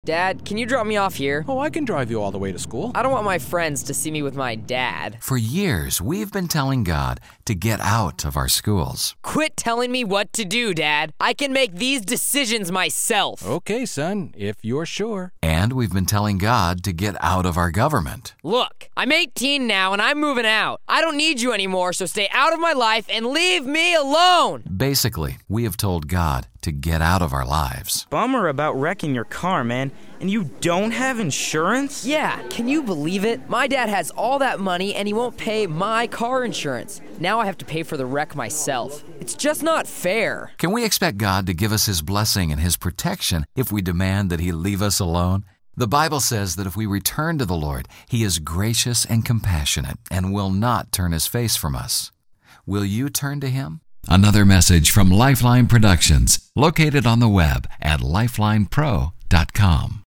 Dad, can you drop me off here? Oh, I can drive you all the way to school. I don't want my friends to see me with my dad. For years, we've been telling God to get out of our schools. Quit telling me what to do, Dad. I can make these decisions myself. Okay, son, if you're sure. And we've been telling God to get out of our government. Look, I'm 18 now and I'm moving out. I don't need you anymore, so stay out of my life and leave me alone. Basically, we have told God to get out of our lives. Bummer about wrecking your car, man. And you don't have insurance? Yeah, can you believe it? My dad has all that money and he won't pay my car insurance. Now I have to pay for the wreck myself. It's just not fair. Can we expect God to give us His blessing and His protection if we demand that He leave us alone? The Bible says that if we return to the Lord, He is gracious and compassionate and will not turn His face from us. Will you turn to Him? Another message from Lifeline Productions, located on the web at lifelinepro.com.